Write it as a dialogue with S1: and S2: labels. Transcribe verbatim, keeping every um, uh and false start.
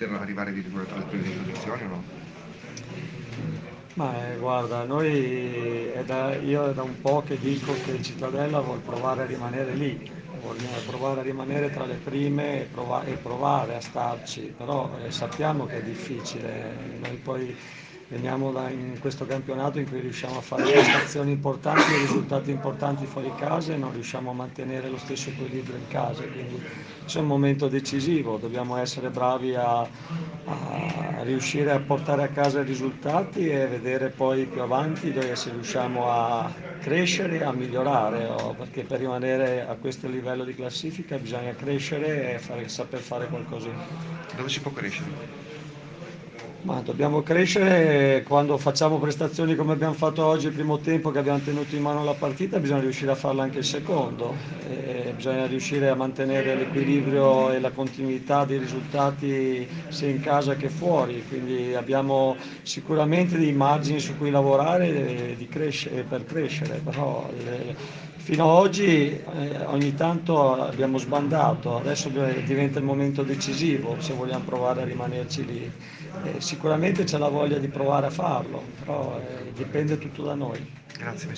S1: poter arrivare addirittura alle prime posizioni o no?
S2: Ma eh, guarda, noi è da, io è da un po' che dico che il Cittadella vuole provare a rimanere lì, vuole provare a rimanere tra le prime e, prova- e provare a starci, però eh, sappiamo che è difficile, noi poi veniamo da in questo campionato in cui riusciamo a fare prestazioni importanti e risultati importanti fuori casa e non riusciamo a mantenere lo stesso equilibrio in casa, quindi c'è un momento decisivo, dobbiamo essere bravi a, a riuscire a portare a casa i risultati e vedere poi più avanti dove se riusciamo a crescere e a migliorare, oh, perché per rimanere a questo livello di classifica bisogna crescere e fare- saper fare qualcosa in più.
S1: Dove si può crescere?
S2: Ma dobbiamo crescere quando facciamo prestazioni come abbiamo fatto oggi il primo tempo che abbiamo tenuto in mano la partita, bisogna riuscire a farla anche il secondo, e bisogna riuscire a mantenere l'equilibrio e la continuità dei risultati sia in casa che fuori, quindi abbiamo sicuramente dei margini su cui lavorare eh, di crescere- per crescere, però le- fino ad oggi eh, ogni tanto abbiamo sbandato, adesso eh, diventa il momento decisivo se vogliamo provare a rimanerci lì. Eh, sicuramente c'è la voglia di provare a farlo, però eh, dipende tutto da noi.
S1: Grazie.